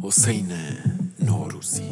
حسین نوروزی.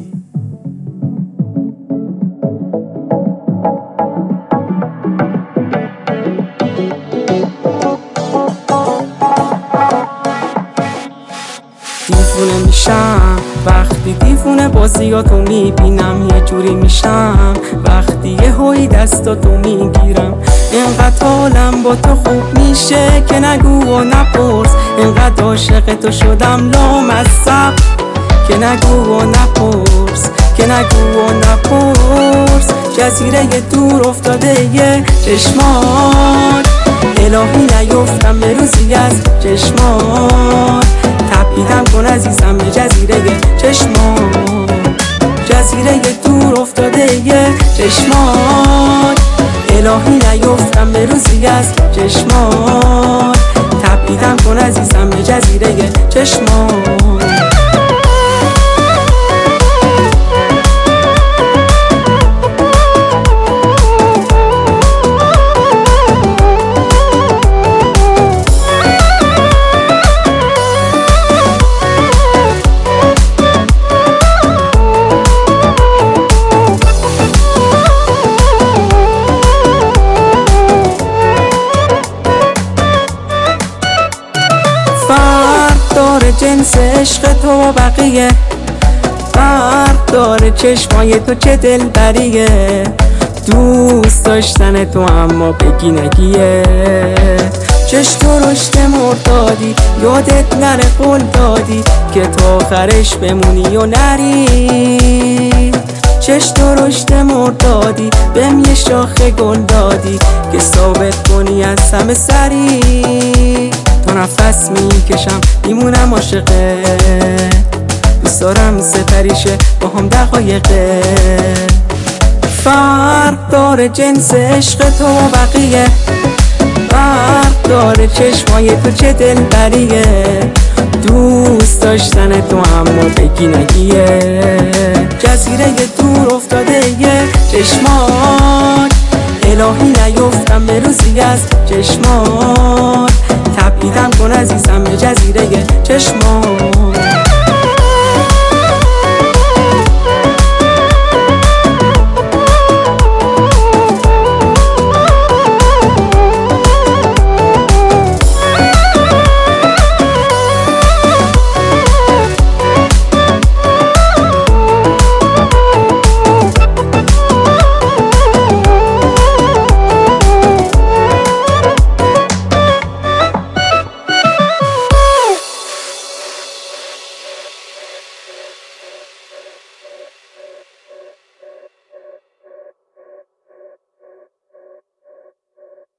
دیوونه میشم وقتی دیوونه بازیاتو میبینم، یه جوری میشم وقتی یه هوی دستاتو میگیرم. اینقدر حالم با تو خوب میشه که نگو و نپرس، اینقدر عاشق تو شدم لامصب که نگو و نپرس، که نگو و نپرس. جزیره دور افتاده یه چشمات، الهی نیفتم به روزی از چشمات. تپیدم کن عزیزم به جزیره چشمات، جزیره دور افتاده یه چشمات. الهی نیفتم به روزی از چشمات. تپیدم کن عزیزم به جزیره چشمات. فرق داره جنس عشق تو و بقیه، فرق داره چشمای تو چه دلبریه. دوست داشتن تو اما بگی نگیه، چشم تو رشته مردادی، یادت نره قول دادی که تا آخرش بمونی و نری. چشم تو رشته مردادی، بهم یه شاخه گل دادی که ثابت کنی از همه سری. تو نفس میکشم میمونم عاشقه، دوست دارم سپریشه با هم دقایقه. فرق داره جنس عشق تو و بقیه، فرق داره چشمای تو چه دلبریه. دوست داشتن تو اما بگی نگیه، جزیره دور افتاده یه چشمات. الهی نیفتم به روزی از چشمات. تپیدم کن عزیزم به جزیره چشمات.